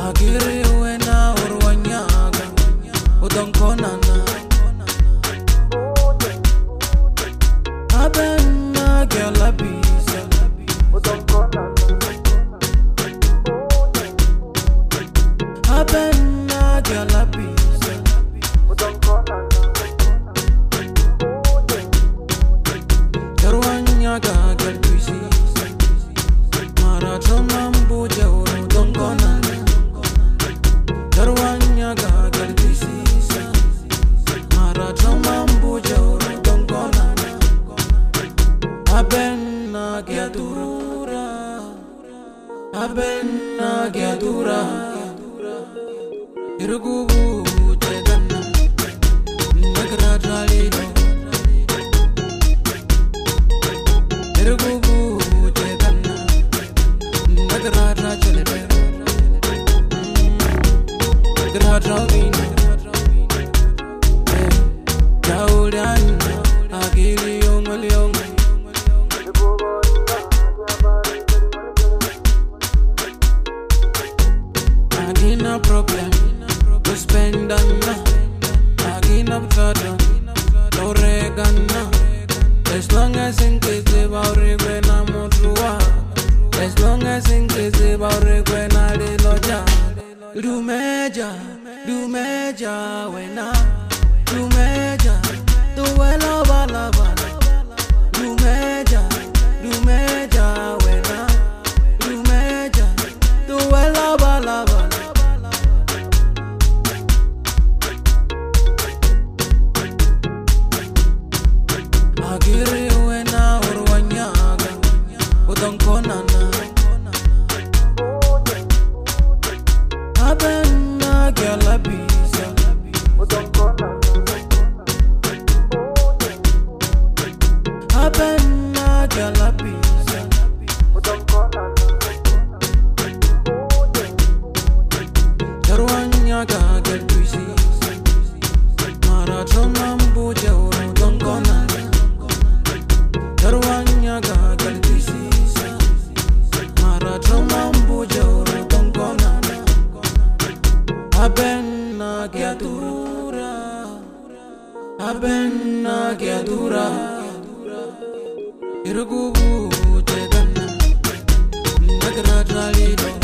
Agiri wena urwanyaga udonkonana Abenna gelabisa Abenna gelabisa Urwanyaga gelbisi Maratona mbuja udonkonana Urwanyaga gelbisi Maratona mbuja udonkonana Abenna gedura Abenna gedura Irgubu tegana Nagradralido Irgubu tegana Nagradralido Nagradralino Dauliana Agili yongol Agina problem to spend on Agina brother no regana As long as in case about regwena motrua As long as in case about regwena de loja Do meja wena Do meja Do wela bala bala Do meja wena Do meja Do wela bala bala Agiri wena urwanyaga udonkonana Abenna gelabisa Abenna gelabisa Urwanyaga gelbisi Maratona mbuja udonkonana Urwanyaga gelbisi Maratona mbuja udonkonana Abenna gedura Abenna gedura Irgubu tegana Nagradralido